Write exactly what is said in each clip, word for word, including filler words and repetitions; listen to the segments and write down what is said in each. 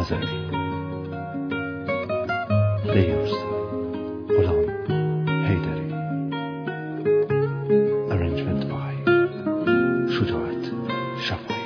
نظری لیرز غلام حیدری Arrangement by شجاعت شفایی.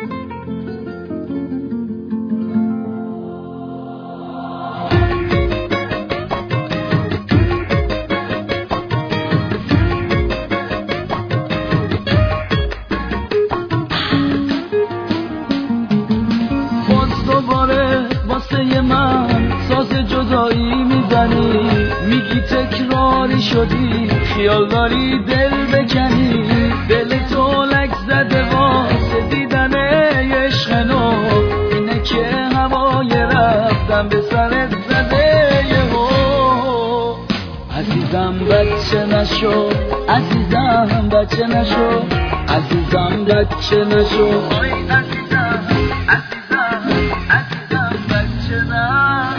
دوباره واسه من ساز جدایی میزنی، میگی تکراری شدی، خیال داری دل بکنی، دل تو لک زده واسه دیدن عشق نو، اینه که هوای رفتم به سرت زده یهو. عزیزم بچه نشو، عزیزم بچه نشو، عزیزم بچه نشو، آی عزیزم عزیزم عزیزم بچه نشو.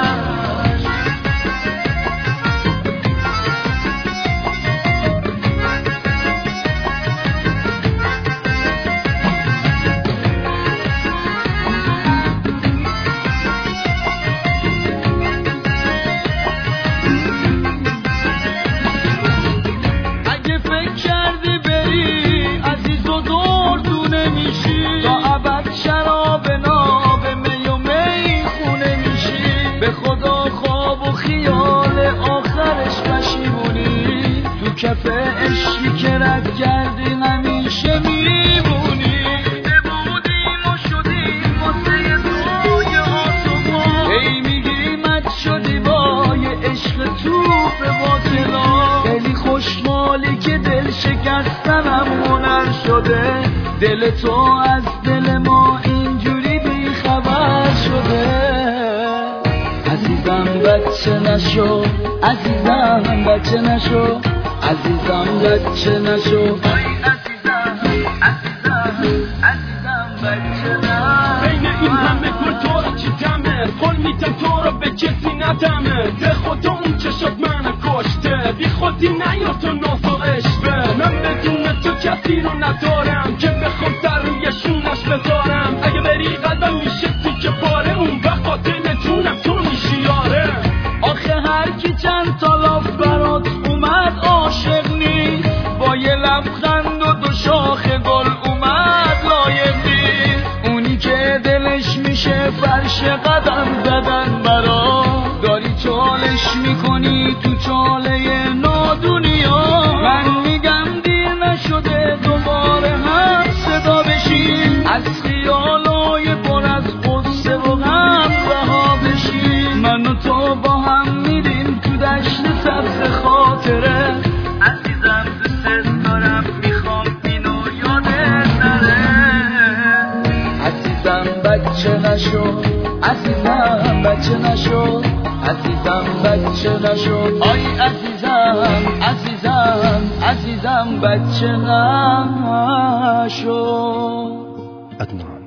اگه فکر کردی بری عزیز و دردو نمیشی، تا ابد شراب ناب می و می خونه میشی، به خدا خواب و خیال آخرش پشیمونی، تو کف عشقی که رد کردی همیشه میمونی. بودیم و شدیم واسه توی آسمان، ای میگی مد شدی با یه عشق توپ باطلا، خیلی خوشحالی که دل شکستنم هنر شده، دل تو از دل ما اینجوری بی خبر شده. عزیزم بچه نشو، عزیزم بچه نشو، عزیزم بچه نشو، آی عزیزم عزیزم عزیزم بچه نشو. بین این همه گل تو را چی دمه، قول میدم تو را به کسی ندمه، ده خدا اون چشات منو کشته، بی خودی نیار تو ناز و عشقه، من بدون تو کسی رو ندارم که بخوام در روی شونش بذارم، اگه بری قلبم میشه تیکه پاره، اون وقت قاتل جونم تو میشی یاره. آخه هر کی چند تا لاف برات اومد عاشق نیست، با یه لبخند و دو شاخ گل اومد لایق نیست، اونی که دلش میشه فرش قدم زدن برا، داری چالش میکنی تو چاله نادونیا. من میگم دیر نشده دوباره هم صدا بشیم، از خیالای پر از غصه و غم رها بشیم، من و تو با هم میریم تو دشت سبز خاطره، عزیزم دوست دارم میخوام اینو یادت نره. عزیزم بچه نشو، عزیزم بچه نشو، عزیزم بچه نشو، آی عزیزم عزیزم عزیزم بچه نشو. عدنان